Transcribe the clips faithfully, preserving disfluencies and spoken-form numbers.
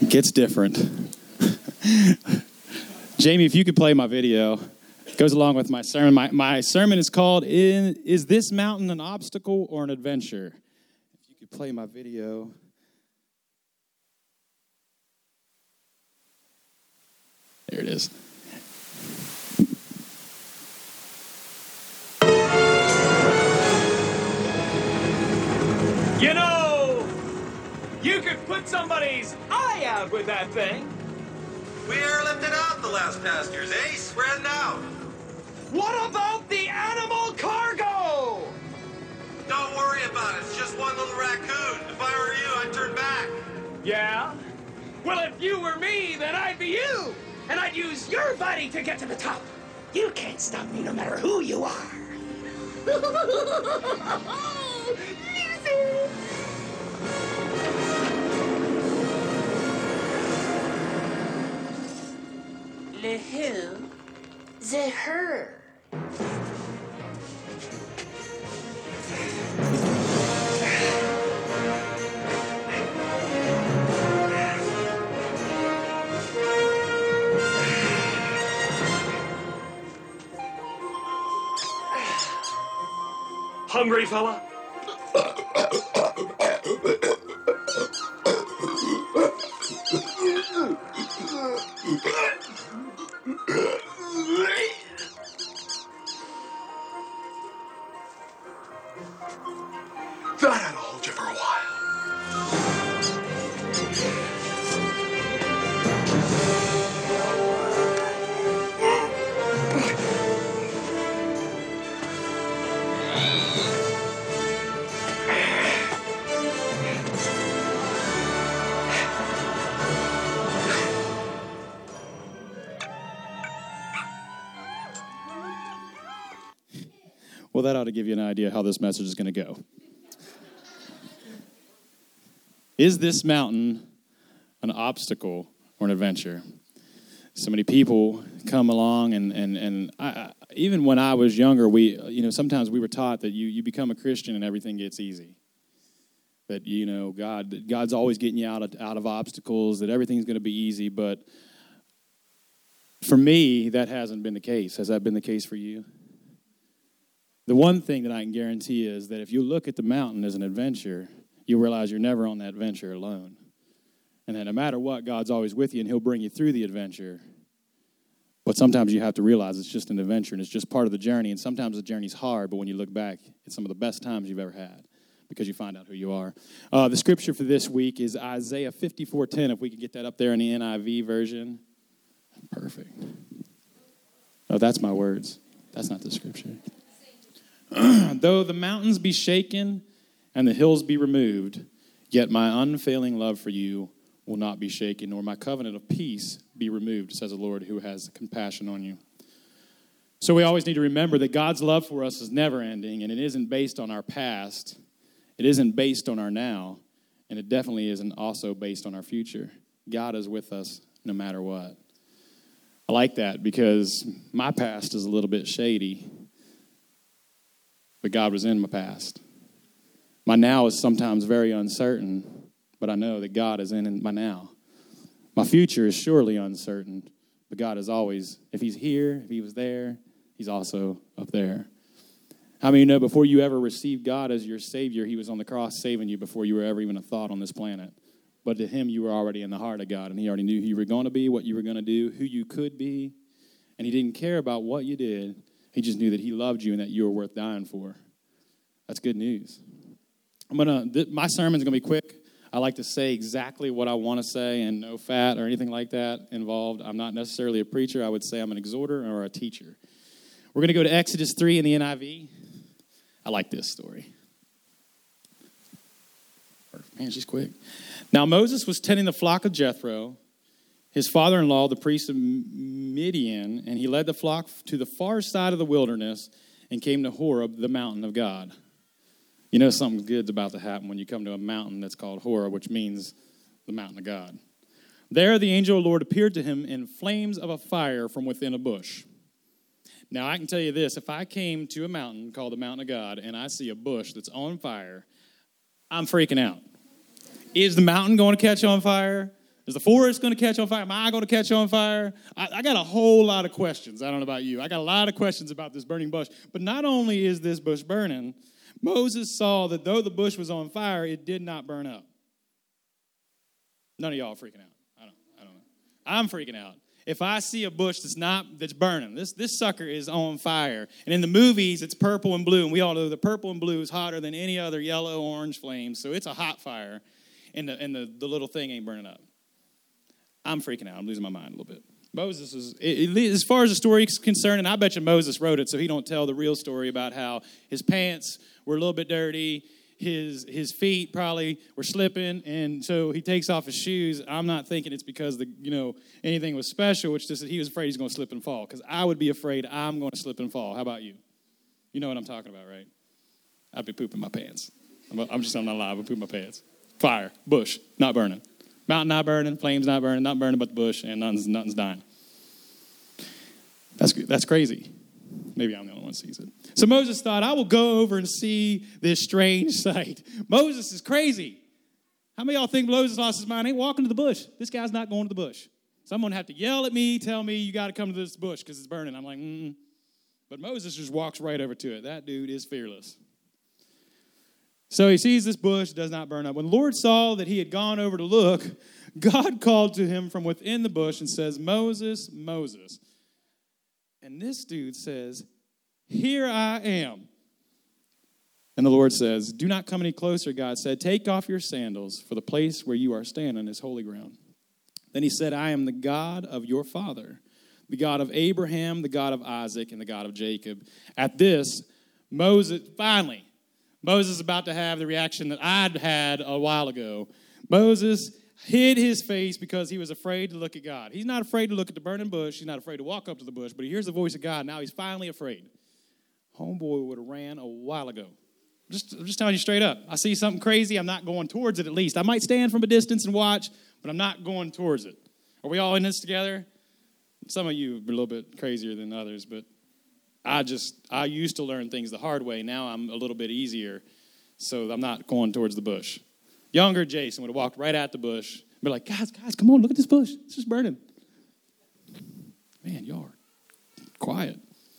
It gets different. Jamie, if you could play my video, it goes along with my sermon. My, my sermon is called, In, Is This Mountain an Obstacle or an Adventure? If you could play my video. There it is. You know, you could put somebody's eye out with that thing. We airlifted out the last passengers, eh? Spreading out. What about the animal cargo? Don't worry about it. It's just one little raccoon. If I were you, I'd turn back. Yeah? Well, if you were me, then I'd be you. And I'd use your body to get to the top. You can't stop me no matter who you are. Le who? The her. Hungry fella? That ought to hold you for a while. Well, that ought to give you an idea how this message is going to go. Is this mountain an obstacle or an adventure? So many people come along, and and and I, I, even when I was younger, we you know sometimes we were taught that you you become a Christian and everything gets easy. That you know God God's always getting you out of out of obstacles. That everything's going to be easy. But for me, that hasn't been the case. Has that been the case for you? The one thing that I can guarantee is that if you look at the mountain as an adventure, you realize you're never on that adventure alone. And that no matter what, God's always with you, and he'll bring you through the adventure. But sometimes you have to realize it's just an adventure, and it's just part of the journey. And sometimes the journey's hard, but when you look back, it's some of the best times you've ever had because you find out who you are. Uh, the scripture for this week is Isaiah fifty-four ten, if we could get that up there in the N I V version. Perfect. Oh, that's my words. That's not the scripture. Though the mountains be shaken and the hills be removed, yet my unfailing love for you will not be shaken, nor my covenant of peace be removed, says the Lord who has compassion on you. So we always need to remember that God's love for us is never ending, and it isn't based on our past. It isn't based on our now, and it definitely isn't also based on our future. God is with us no matter what. I like that because my past is a little bit shady, but God was in my past. My now is sometimes very uncertain, but I know that God is in my now. My future is surely uncertain, but God is always, if he's here, if he was there, he's also up there. How many of you know before you ever received God as your Savior, he was on the cross saving you before you were ever even a thought on this planet? But to him, you were already in the heart of God, and he already knew who you were going to be, what you were going to do, who you could be, and he didn't care about what you did. He just knew that he loved you and that you were worth dying for. That's good news. I'm gonna. Th- my sermon's gonna be quick. I like to say exactly what I want to say, and no fat or anything like that involved. I'm not necessarily a preacher. I would say I'm an exhorter or a teacher. We're gonna go to Exodus three in the N I V. I like this story. Man, she's quick. Now Moses was tending the flock of Jethro, his father-in-law, the priest of Midian, and he led the flock to the far side of the wilderness and came to Horeb, the mountain of God. You know something good's about to happen when you come to a mountain that's called Horeb, which means the mountain of God. There the angel of the Lord appeared to him in flames of a fire from within a bush. Now I can tell you this, if I came to a mountain called the mountain of God and I see a bush that's on fire, I'm freaking out. Is the mountain going to catch on fire? Is the forest going to catch on fire? Am I going to catch on fire? I, I got a whole lot of questions. I don't know about you. I got a lot of questions about this burning bush. But not only is this bush burning, Moses saw that though the bush was on fire, it did not burn up. None of y'all are freaking out. I don't, I don't know. I'm freaking out. If I see a bush that's not, that's burning, this, this sucker is on fire. And in the movies, it's purple and blue. And we all know the purple and blue is hotter than any other yellow, orange flame. So it's a hot fire. And the, and the, the little thing ain't burning up. I'm freaking out. I'm losing my mind a little bit. Moses is, it, it, as far as the story is concerned, and I bet you Moses wrote it so he don't tell the real story about how his pants were a little bit dirty. His his feet probably were slipping, and so he takes off his shoes. I'm not thinking it's because the you know anything was special. It's just that he was afraid he's going to slip and fall. Because I would be afraid I'm going to slip and fall. How about you? You know what I'm talking about, right? I'd be pooping my pants. I'm, I'm just I'm not lying. I'd be pooping my pants. Fire, bush, not burning, mountain not burning, flames not burning, not burning but the bush, and nothing's nothing's dying. That's that's crazy. Maybe I'm the only one who sees it. So Moses thought, I will go over and see this strange sight. Moses is crazy. How many of y'all think Moses lost his mind? Ain't walking to the bush. This guy's not going to the bush. Someone have to yell at me, tell me you got to come to this bush because it's burning. I'm like, mm. But Moses just walks right over to it. That dude is fearless. So he sees this bush, does not burn up. When the Lord saw that he had gone over to look, God called to him from within the bush and says, Moses, Moses. And this dude says, here I am. And the Lord says, do not come any closer, God said. Take off your sandals, for the place where you are standing is holy ground. Then he said, I am the God of your father, the God of Abraham, the God of Isaac, and the God of Jacob. At this, Moses, finally, Moses is about to have the reaction that I'd had a while ago. Moses hid his face because he was afraid to look at God. He's not afraid to look at the burning bush. He's not afraid to walk up to the bush, but he hears the voice of God. Now he's finally afraid. Homeboy would have ran a while ago. Just, I'm just telling you straight up. I see something crazy. I'm not going towards it at least. I might stand from a distance and watch, but I'm not going towards it. Are we all in this together? Some of you are a little bit crazier than others, but I just, I used to learn things the hard way. Now I'm a little bit easier, so I'm not going towards the bush. Younger Jason would have walked right at the bush and be like, guys, guys, come on, look at this bush. It's just burning. Man, y'all are quiet.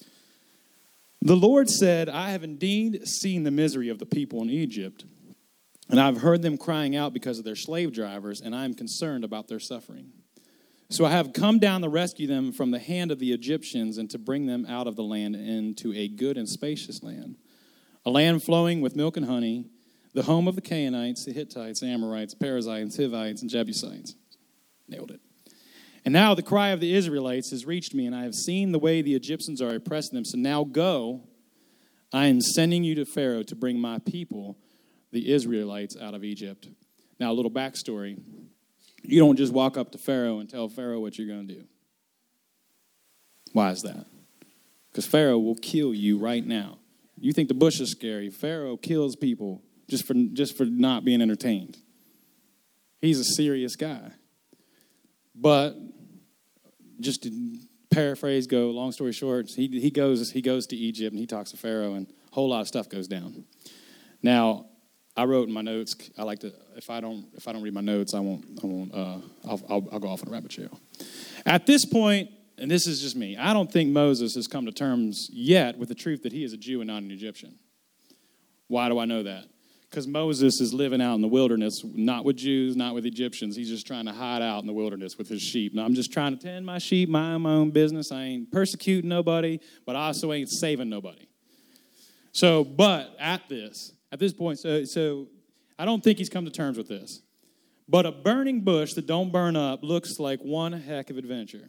The Lord said, I have indeed seen the misery of the people in Egypt, and I've heard them crying out because of their slave drivers, and I am concerned about their suffering. So I have come down to rescue them from the hand of the Egyptians and to bring them out of the land into a good and spacious land, a land flowing with milk and honey, the home of the Canaanites, the Hittites, Amorites, Perizzites, Hivites, and Jebusites. Nailed it. And now the cry of the Israelites has reached me, and I have seen the way the Egyptians are oppressing them. So now go, I am sending you to Pharaoh to bring my people, the Israelites, out of Egypt. Now a little backstory. You don't just walk up to Pharaoh and tell Pharaoh what you're going to do. Why is that? Because Pharaoh will kill you right now. You think the bush is scary. Pharaoh kills people just for just for not being entertained. He's a serious guy. But just to paraphrase, go long story short, he he goes he goes to Egypt and he talks to Pharaoh and a whole lot of stuff goes down. Now, I wrote in my notes. I like to if I don't if I don't read my notes, I won't I won't uh, I'll, I'll I'll go off on a rabbit trail. At this point, and this is just me, I don't think Moses has come to terms yet with the truth that he is a Jew and not an Egyptian. Why do I know that? Because Moses is living out in the wilderness, not with Jews, not with Egyptians. He's just trying to hide out in the wilderness with his sheep. Now, I'm just trying to tend my sheep, mind my own business. I ain't persecuting nobody, but I also ain't saving nobody. So, but at this, at this point, so, so I don't think he's come to terms with this. But a burning bush that don't burn up looks like one heck of adventure.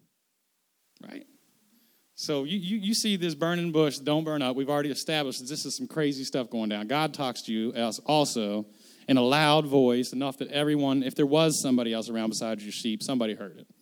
Right? So you, you, you see this burning bush, don't burn up. We've already established that this is some crazy stuff going down. God talks to you as also in a loud voice, enough that everyone, if there was somebody else around besides your sheep, somebody heard it.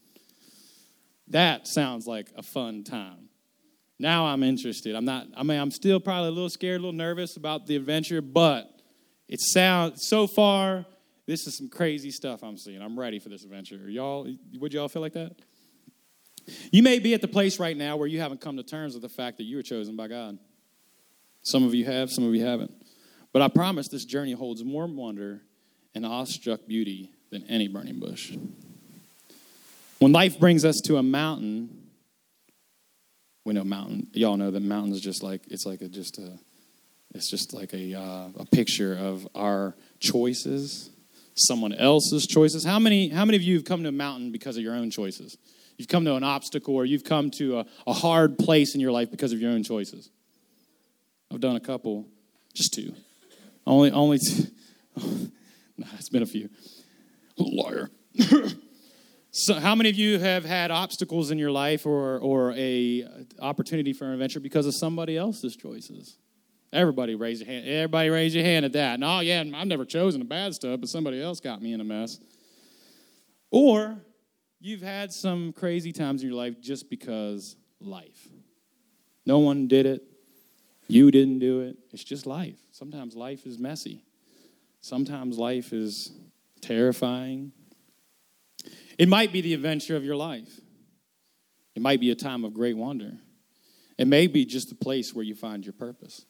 That sounds like a fun time. Now I'm interested. I'm not, I mean, I'm still probably a little scared, a little nervous about the adventure, but it sounds, so far, this is some crazy stuff I'm seeing. I'm ready for this adventure. Y'all, would y'all feel like that? You may be at the place right now where you haven't come to terms with the fact that you were chosen by God. Some of you have, some of you haven't. But I promise this journey holds more wonder and awestruck beauty than any burning bush. When life brings us to a mountain, we know mountain. Y'all know that mountain is just like, it's like a, just a, it's just like a, uh, a picture of our choices, someone else's choices. How many, how many of you have come to a mountain because of your own choices? You've come to an obstacle, or you've come to a, a hard place in your life because of your own choices. I've done a couple, just two. Only, only two. No, it's been a few. Liar. So how many of you have had obstacles in your life, or or a opportunity for an adventure because of somebody else's choices? Everybody raise your hand. Everybody raise your hand at that. No, yeah, I've never chosen the bad stuff, but somebody else got me in a mess. Or you've had some crazy times in your life just because life. No one did it. You didn't do it. It's just life. Sometimes life is messy. Sometimes life is terrifying. It might be the adventure of your life. It might be a time of great wonder. It may be just a place where you find your purpose.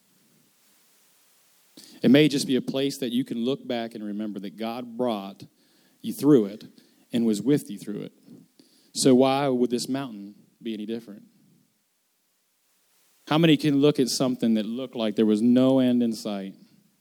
It may just be a place that you can look back and remember that God brought you through it and was with you through it. So why would this mountain be any different? How many can look at something that looked like there was no end in sight,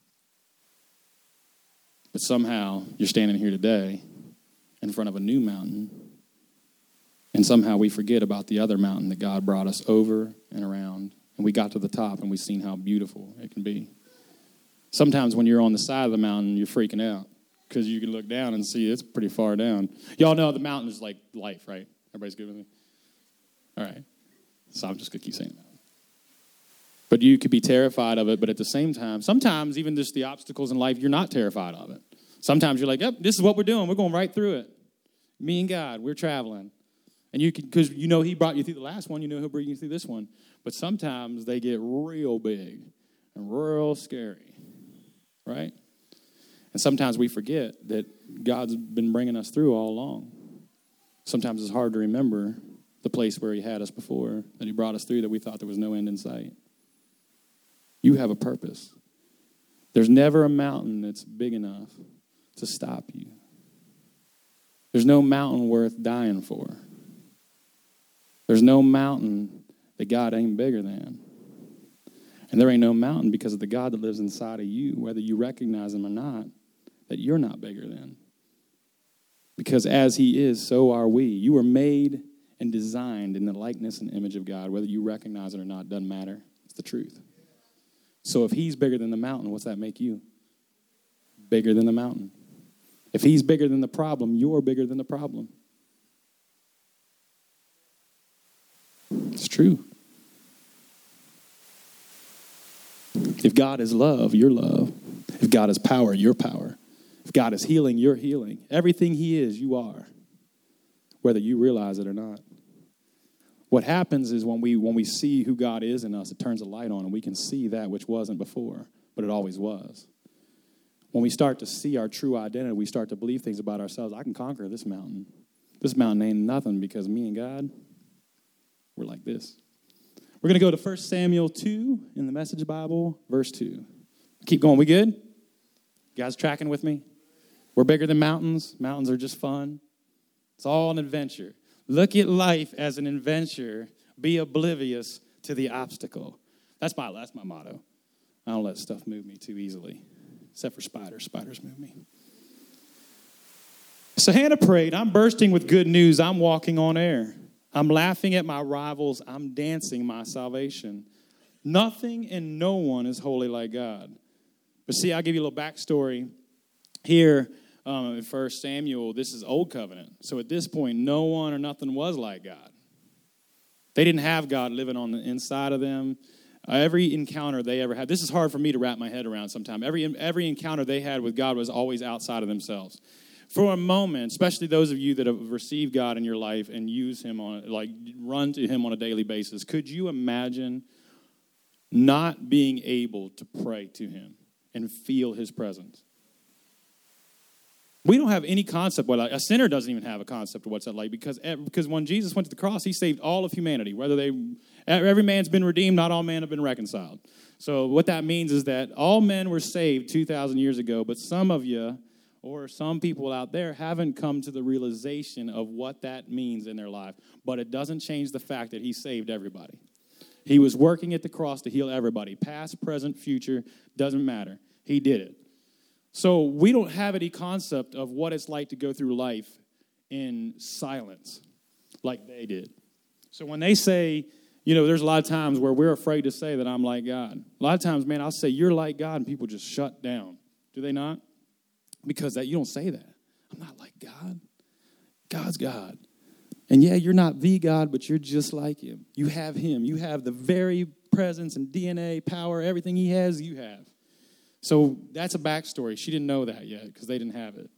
but somehow you're standing here today in front of a new mountain, and somehow we forget about the other mountain that God brought us over and around, and we got to the top and we've seen how beautiful it can be. Sometimes when you're on the side of the mountain, you're freaking out because you can look down and see it's pretty far down. Y'all know the mountain is like life, right? Everybody's good with me? All right. So I'm just going to keep saying that. But you could be terrified of it, but at the same time, sometimes even just the obstacles in life, you're not terrified of it. Sometimes you're like, yep, this is what we're doing. We're going right through it. Me and God, we're traveling. And you can, because you know he brought you through the last one, you know he'll bring you through this one. But sometimes they get real big and real scary, right? And sometimes we forget that God's been bringing us through all along. Sometimes it's hard to remember the place where he had us before, that he brought us through, that we thought there was no end in sight. You have a purpose. There's never a mountain that's big enough to stop you. There's no mountain worth dying for. There's no mountain that God ain't bigger than. And there ain't no mountain because of the God that lives inside of you, whether you recognize him or not, that you're not bigger than. Because as he is, so are we. You were made and designed in the likeness and image of God. Whether you recognize it or not, doesn't matter. It's the truth. So if he's bigger than the mountain, what's that make you? Bigger than the mountain. If he's bigger than the problem, you're bigger than the problem. It's true. If God is love, you're love. If God is power, you're power. If God is healing, you're healing. Everything he is, you are, whether you realize it or not. What happens is when we when we see who God is in us, it turns a light on and we can see that which wasn't before, but it always was. When we start to see our true identity, we start to believe things about ourselves. I can conquer this mountain. This mountain ain't nothing because me and God, we're like this. We're going to go to First Samuel two in the Message Bible, verse two. Keep going. We good? You guys tracking with me? We're bigger than mountains. Mountains are just fun. It's all an adventure. Look at life as an adventure. Be oblivious to the obstacle. That's my, that's my motto. I don't let stuff move me too easily, except for spiders. Spiders move me. So Hannah prayed, I'm bursting with good news. I'm walking on air. I'm laughing at my rivals. I'm dancing my salvation. Nothing and no one is holy like God. But see, I'll give you a little backstory here. Um, in First Samuel, this is Old Covenant. So at this point, no one or nothing was like God. They didn't have God living on the inside of them. Uh, every encounter they ever had, this is hard for me to wrap my head around sometimes. Every, every encounter they had with God was always outside of themselves. For a moment, especially those of you that have received God in your life and use him on, like run to him on a daily basis, could you imagine not being able to pray to him and feel his presence? We don't have any concept what a sinner doesn't even have a concept of what's that like because because when Jesus went to the cross, he saved all of humanity. Whether they every man's been redeemed, not all men have been reconciled. So what that means is that all men were saved two thousand years ago, but some of you or some people out there haven't come to the realization of what that means in their life. But it doesn't change the fact that he saved everybody. He was working at the cross to heal everybody. Past, present, future, doesn't matter. He did it. So we don't have any concept of what it's like to go through life in silence like they did. So when they say, you know, there's a lot of times where we're afraid to say that I'm like God. A lot of times, man, I'll say you're like God, and people just shut down. Do they not? Because that you don't say that. I'm not like God. God's God. And yeah, you're not the God, but you're just like him. You have him. You have the very presence and D N A, power, everything he has, you have. So that's a backstory. She didn't know that yet because they didn't have it.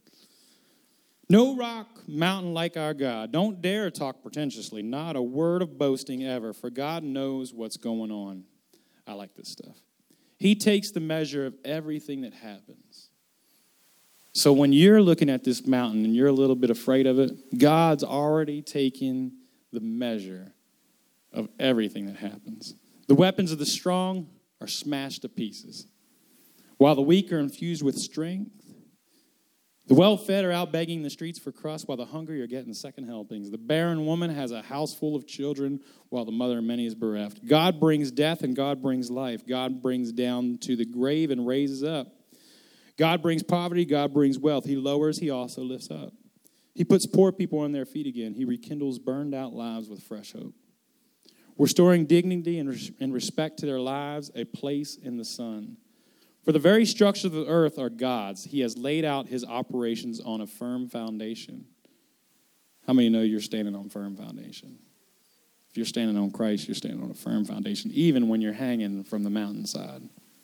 No rock mountain like our God. Don't dare talk pretentiously. Not a word of boasting ever, for God knows what's going on. I like this stuff. He takes the measure of everything that happens. So when you're looking at this mountain and you're a little bit afraid of it, God's already taken the measure of everything that happens. The weapons of the strong are smashed to pieces, while the weak are infused with strength. The well-fed are out begging the streets for crust, while the hungry are getting second helpings. The barren woman has a house full of children, while the mother of many is bereft. God brings death and God brings life. God brings down to the grave and raises up. God brings poverty, God brings wealth. He lowers, he also lifts up. He puts poor people on their feet again. He rekindles burned out lives with fresh hope, restoring dignity and, res- and respect to their lives, a place in the sun. For the very structures of the earth are God's. He has laid out his operations on a firm foundation. How many know you're standing on firm foundation? If you're standing on Christ, you're standing on a firm foundation, even when you're hanging from the mountainside.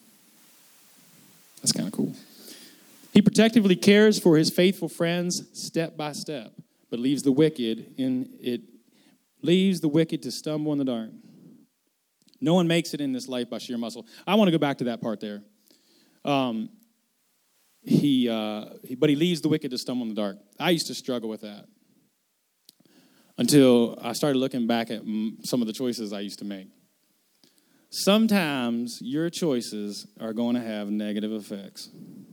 That's kind of cool. He protectively cares for his faithful friends step by step, but leaves the wicked in it leaves the wicked to stumble in the dark. No one makes it in this life by sheer muscle. I want to go back to that part there. Um, he, uh, he, but he leaves the wicked to stumble in the dark. I used to struggle with that until I started looking back at some of the choices I used to make. Sometimes your choices are going to have negative effects.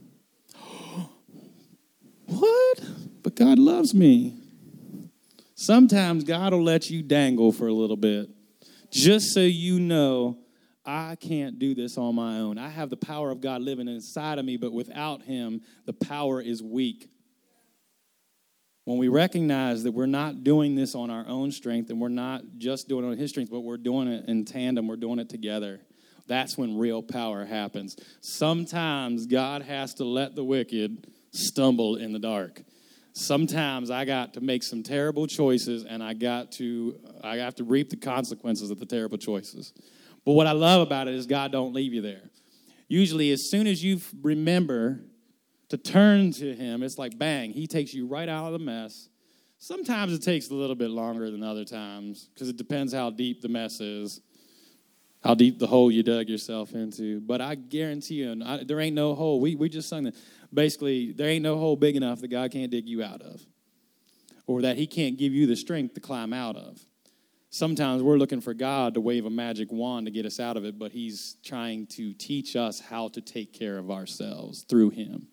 What? But God loves me. Sometimes God will let you dangle for a little bit just so you know I can't do this on my own. I have the power of God living inside of me, but without him, the power is weak. When we recognize that we're not doing this on our own strength and we're not just doing it on his strength, but we're doing it in tandem, we're doing it together, that's when real power happens. Sometimes God has to let the wicked stumble in the dark. Sometimes I got to make some terrible choices and I got to I have to reap the consequences of the terrible choices. But what I love about it is God don't leave you there. Usually as soon as you remember to turn to him, it's like bang, he takes you right out of the mess. Sometimes it takes a little bit longer than other times because it depends how deep the mess is, how deep the hole you dug yourself into. But I guarantee you, I, there ain't no hole. We we just sung that. Basically, there ain't no hole big enough that God can't dig you out of, or that he can't give you the strength to climb out of. Sometimes we're looking for God to wave a magic wand to get us out of it, but he's trying to teach us how to take care of ourselves through him.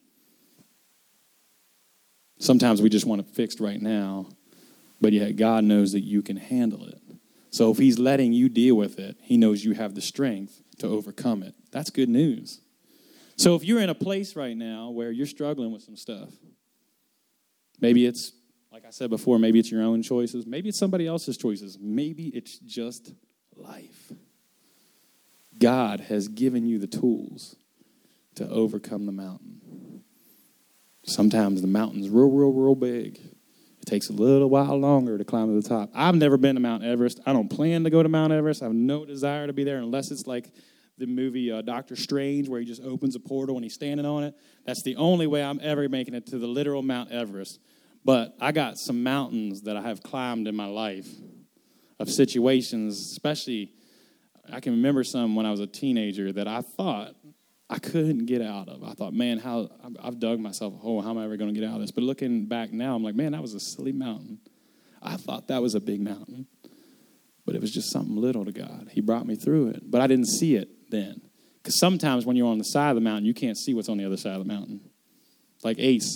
Sometimes we just want it fixed right now, but yet God knows that you can handle it. So if he's letting you deal with it, he knows you have the strength to overcome it. That's good news. So if you're in a place right now where you're struggling with some stuff, maybe it's, like I said before, maybe it's your own choices. Maybe it's somebody else's choices. Maybe it's just life. God has given you the tools to overcome the mountain. Sometimes the mountain's real, real, real big. It takes a little while longer to climb to the top. I've never been to Mount Everest. I don't plan to go to Mount Everest. I have no desire to be there unless it's like the movie uh, Doctor Strange where he just opens a portal and he's standing on it. That's the only way I'm ever making it to the literal Mount Everest. But I got some mountains that I have climbed in my life of situations, especially I can remember some when I was a teenager that I thought I couldn't get out of. I thought, man, how I've dug myself a hole. How am I ever going to get out of this? But looking back now, I'm like, man, that was a silly mountain. I thought that was a big mountain. But it was just something little to God. He brought me through it. But I didn't see it then. Because sometimes when you're on the side of the mountain, you can't see what's on the other side of the mountain. Like Ace.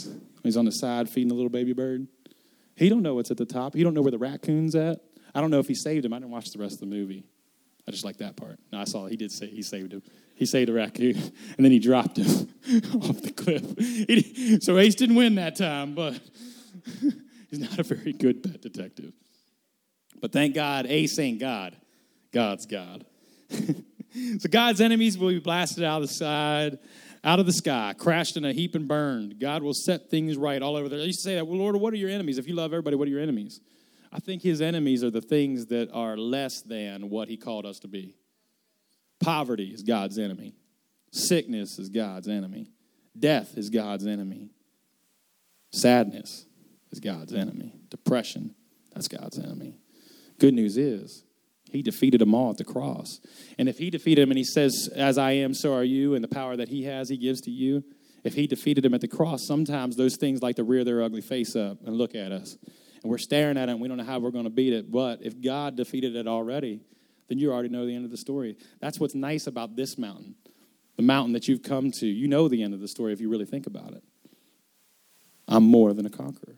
He's on the side feeding a little baby bird. He don't know what's at the top. He don't know where the raccoon's at. I don't know if he saved him. I didn't watch the rest of the movie. I just like that part. No, I saw he did say he saved him. He saved a raccoon, and then he dropped him off the cliff. He, so Ace didn't win that time, but he's not a very good pet detective. But thank God, Ace ain't God. God's God. So God's enemies will be blasted out of the side, out of the sky, crashed in a heap and burned. God will set things right all over there. I used to say that, well, Lord, what are your enemies? If you love everybody, what are your enemies? I think his enemies are the things that are less than what he called us to be. Poverty is God's enemy. Sickness is God's enemy. Death is God's enemy. Sadness is God's enemy. Depression, that's God's enemy. Good news is, he defeated them all at the cross. And if he defeated them and he says, as I am, so are you, and the power that he has, he gives to you, if he defeated them at the cross, sometimes those things like to rear their ugly face up and look at us. And we're staring at it and we don't know how we're going to beat it. But if God defeated it already, then you already know the end of the story. That's what's nice about this mountain, the mountain that you've come to. You know the end of the story if you really think about it. I'm more than a conqueror.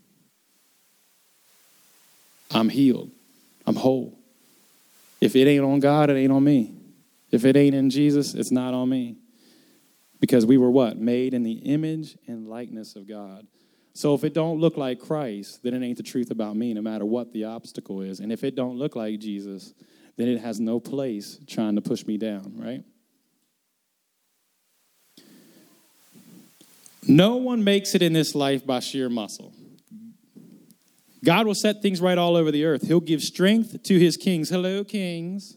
I'm healed. I'm whole. If it ain't on God, it ain't on me. If it ain't in Jesus, it's not on me. Because we were what? Made in the image and likeness of God. So if it don't look like Christ, then it ain't the truth about me, no matter what the obstacle is. And if it don't look like Jesus, then it has no place trying to push me down, right? No one makes it in this life by sheer muscle. God will set things right all over the earth. He'll give strength to his kings. Hello, kings.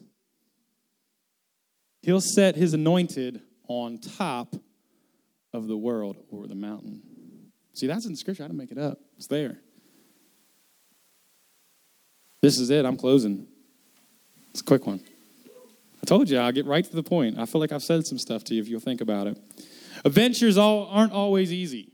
He'll set his anointed on top of the world or the mountain. See, that's in the scripture. I didn't make it up. It's there. This is it. I'm closing. It's a quick one. I told you I'll get right to the point. I feel like I've said some stuff to you if you'll think about it. Adventures all aren't always easy.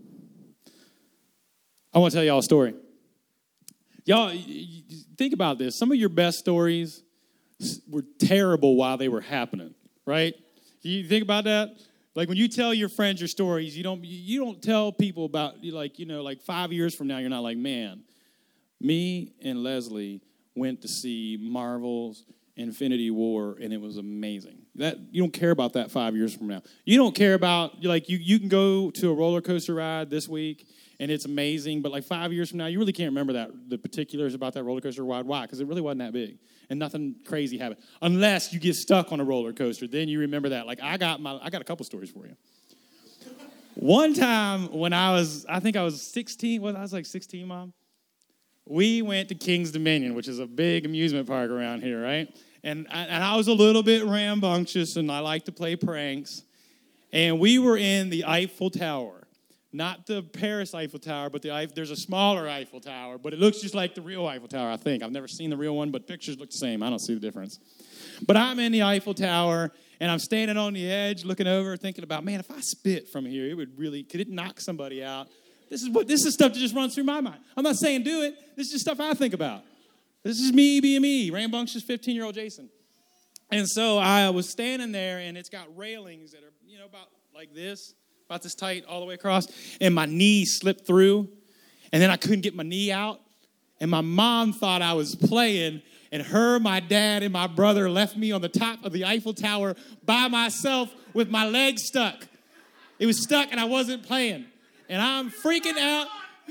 I want to tell y'all a story. Y'all, think about this. Some of your best stories were terrible while they were happening, right? You think about that? Like when you tell your friends your stories, you don't you don't tell people about, like, you know, like five years from now, you're not like, man, me and Leslie went to see Marvel's Infinity War, and it was amazing. That you don't care about that five years from now. You don't care about, like, you, you can go to a roller coaster ride this week, and it's amazing, but like five years from now, you really can't remember that the particulars about that roller coaster ride. Why? Because it really wasn't that big, and nothing crazy happened. Unless you get stuck on a roller coaster, then you remember that. Like I got my, I got a couple stories for you. One time when I was, I think I was sixteen. Well, I was like sixteen, Mom. We went to King's Dominion, which is a big amusement park around here, right? And I, and I was a little bit rambunctious, and I like to play pranks. And we were in the Eiffel Tower. Not the Paris Eiffel Tower, but the Eiffel, there's a smaller Eiffel Tower, but it looks just like the real Eiffel Tower, I think. I've never seen the real one, but pictures look the same. I don't see the difference. But I'm in the Eiffel Tower, and I'm standing on the edge looking over, thinking about, man, if I spit from here, it would really, could it knock somebody out? This is what this is stuff that just runs through my mind. I'm not saying do it. This is just stuff I think about. This is me being me, rambunctious fifteen-year-old Jason. And so I was standing there, and it's got railings that are, you know, about like this, about this tight all the way across, and my knee slipped through, and then I couldn't get my knee out, and my mom thought I was playing, and her, my dad, and my brother left me on the top of the Eiffel Tower by myself with my leg stuck. It was stuck, and I wasn't playing. And I'm freaking out.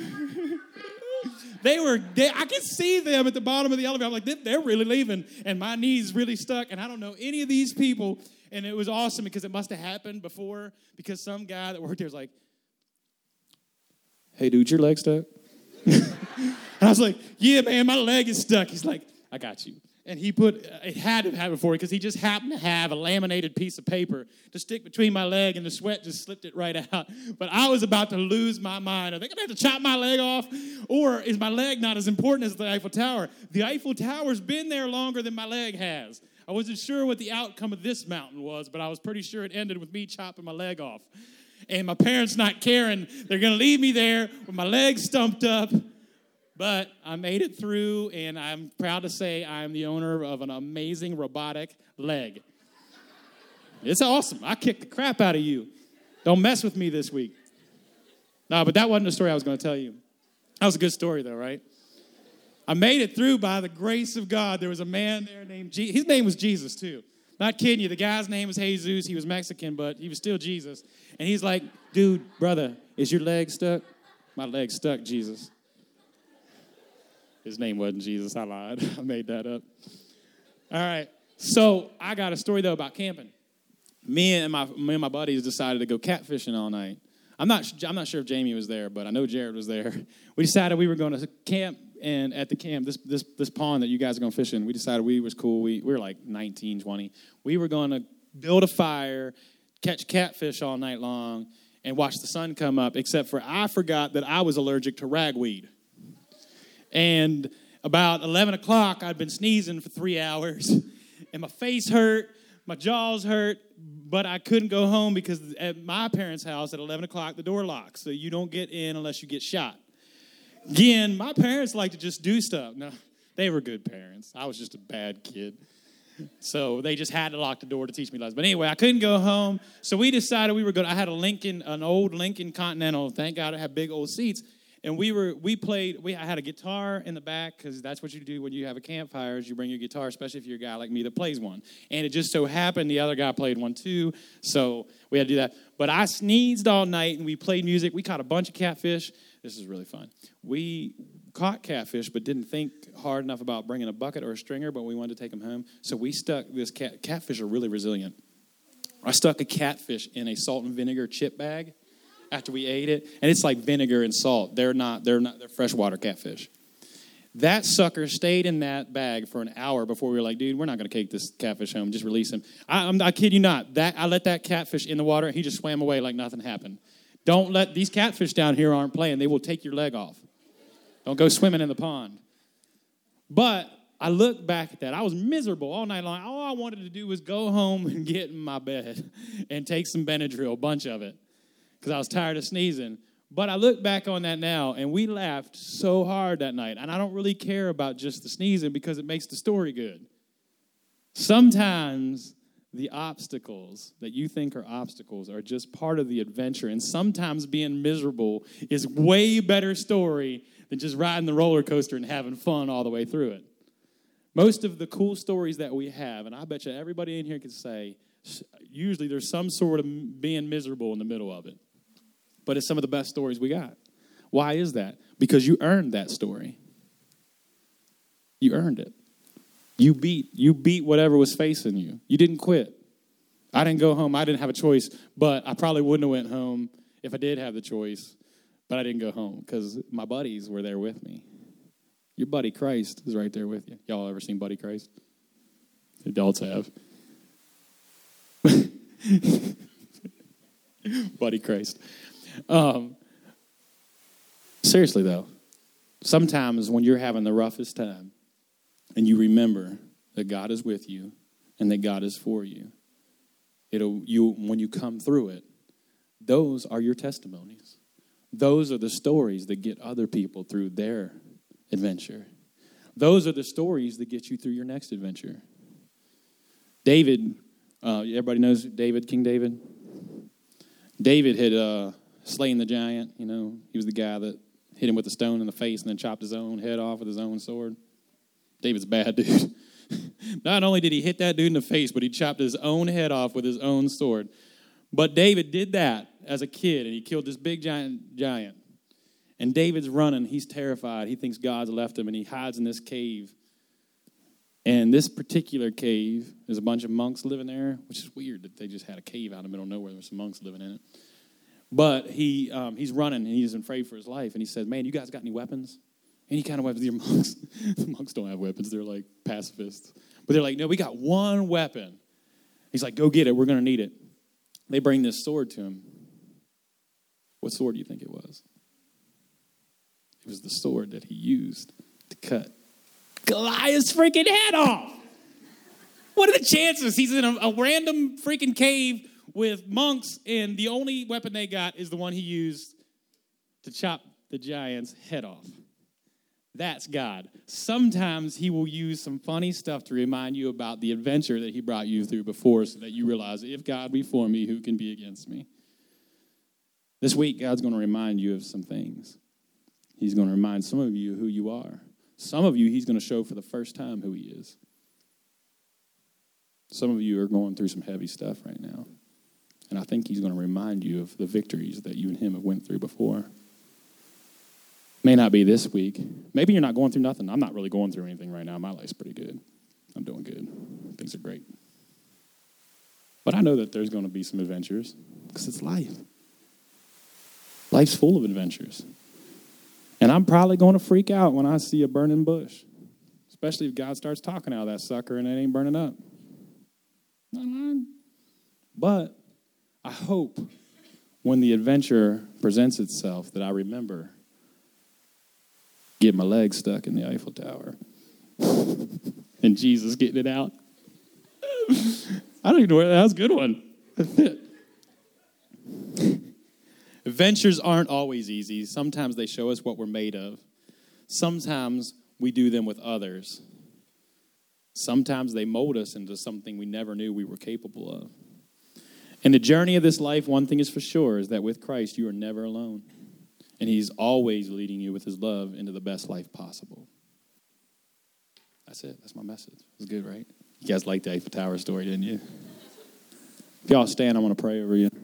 They were, they, I could see them at the bottom of the elevator. I'm like, they're really leaving. And my knee's really stuck. And I don't know any of these people. And it was awesome because it must have happened before. Because some guy that worked there was like, hey, dude, your leg stuck? And I was like, yeah, man, my leg is stuck. He's like, I got you. And he put, it had to have it for me because he just happened to have a laminated piece of paper to stick between my leg, and the sweat just slipped it right out. But I was about to lose my mind. Are they going to have to chop my leg off? Or is my leg not as important as the Eiffel Tower? The Eiffel Tower's been there longer than my leg has. I wasn't sure what the outcome of this mountain was, but I was pretty sure it ended with me chopping my leg off. And my parents not caring. They're going to leave me there with my leg stumped up. But I made it through, and I'm proud to say I'm the owner of an amazing robotic leg. It's awesome. I kicked the crap out of you. Don't mess with me this week. No, but that wasn't the story I was going to tell you. That was a good story, though, right? I made it through by the grace of God. There was a man there named Jesus. His name was Jesus, too. Not kidding you. The guy's name was Jesus. He was Mexican, but he was still Jesus. And he's like, dude, brother, is your leg stuck? My leg's stuck, Jesus. His name wasn't Jesus. I lied. I made that up. All right. So I got a story, though, about camping. Me and my me and my buddies decided to go catfishing all night. I'm not I'm not sure if Jamie was there, but I know Jared was there. We decided we were going to camp, and at the camp, this this this pond that you guys are going to fish in, we decided we was cool. We, we were like nineteen, twenty. We were going to build a fire, catch catfish all night long, and watch the sun come up, except for I forgot that I was allergic to ragweed. And about eleven o'clock, I'd been sneezing for three hours, and my face hurt, my jaws hurt, but I couldn't go home because at my parents' house at eleven o'clock, the door locks, so you don't get in unless you get shot. Again, my parents like to just do stuff. No, they were good parents. I was just a bad kid. So they just had to lock the door to teach me lessons. But anyway, I couldn't go home, so we decided we were going to, I had a Lincoln, an old Lincoln Continental. Thank God it had big old seats. And we were we played, we I had a guitar in the back because that's what you do when you have a campfire is you bring your guitar, especially if you're a guy like me that plays one. And it just so happened the other guy played one too, so we had to do that. But I sneezed all night and we played music. We caught a bunch of catfish. This is really fun. We caught catfish but didn't think hard enough about bringing a bucket or a stringer, but we wanted to take them home. So we stuck this cat. Catfish are really resilient. I stuck a catfish in a salt and vinegar chip bag after we ate it, and it's like vinegar and salt. They're not, they're not, they're freshwater catfish. That sucker stayed in that bag for an hour before we were like, dude, we're not going to take this catfish home. Just release him. I, I'm, I kid you not. That I let that catfish in the water, and he just swam away like nothing happened. Don't let, these catfish down here aren't playing. They will take your leg off. Don't go swimming in the pond. But I look back at that. I was miserable all night long. All I wanted to do was go home and get in my bed and take some Benadryl, a bunch of it, because I was tired of sneezing. But I look back on that now, and we laughed so hard that night. And I don't really care about just the sneezing because it makes the story good. Sometimes the obstacles that you think are obstacles are just part of the adventure. And sometimes being miserable is way better story than just riding the roller coaster and having fun all the way through it. Most of the cool stories that we have, and I bet you everybody in here can say, usually there's some sort of being miserable in the middle of it. But it's some of the best stories we got. Why is that? Because you earned that story. You earned it. You beat you beat whatever was facing you. You didn't quit. I didn't go home. I didn't have a choice, but I probably wouldn't have went home if I did have the choice, but I didn't go home because my buddies were there with me. Your buddy Christ is right there with you. Y'all ever seen Buddy Christ? Adults have. Buddy Christ. Um, seriously, though, sometimes when you're having the roughest time and you remember that God is with you and that God is for you, it'll you when you come through it, those are your testimonies. Those are the stories that get other people through their adventure. Those are the stories that get you through your next adventure. David, uh, everybody knows David, King David? David had uh, slain the giant, you know. He was the guy that hit him with a stone in the face and then chopped his own head off with his own sword. David's a bad dude. Not only did he hit that dude in the face, but he chopped his own head off with his own sword. But David did that as a kid, and he killed this big giant giant. And David's running. He's terrified. He thinks God's left him, and he hides in this cave. And this particular cave, there's a bunch of monks living there, which is weird that they just had a cave out in the middle of nowhere. There's some monks living in it. But he um, he's running, and he's afraid for his life. And he says, man, you guys got any weapons? Any kind of weapons? Your monks, the monks don't have weapons. They're like pacifists. But they're like, no, we got one weapon. He's like, go get it. We're going to need it. They bring this sword to him. What sword do you think it was? It was the sword that he used to cut Goliath's freaking head off. What are the chances? He's in a, a random freaking cave with monks, and the only weapon they got is the one he used to chop the giant's head off. That's God. Sometimes he will use some funny stuff to remind you about the adventure that he brought you through before so that you realize, if God be for me, who can be against me? This week, God's going to remind you of some things. He's going to remind some of you who you are. Some of you, he's going to show for the first time who he is. Some of you are going through some heavy stuff right now. And I think he's going to remind you of the victories that you and him have went through before. May not be this week. Maybe you're not going through nothing. I'm not really going through anything right now. My life's pretty good. I'm doing good. Things are great. But I know that there's going to be some adventures because it's life. Life's full of adventures. And I'm probably going to freak out when I see a burning bush, especially if God starts talking out of that sucker and it ain't burning up. But I hope when the adventure presents itself that I remember getting my legs stuck in the Eiffel Tower and Jesus getting it out. I don't even know where that was a good one. Adventures aren't always easy. Sometimes they show us what we're made of. Sometimes we do them with others. Sometimes they mold us into something we never knew we were capable of. In the journey of this life, one thing is for sure, is that with Christ, you are never alone. And he's always leading you with his love into the best life possible. That's it. That's my message. It was good, right? You guys liked the Eiffel Tower story, didn't you? If y'all stand, I want to pray over you.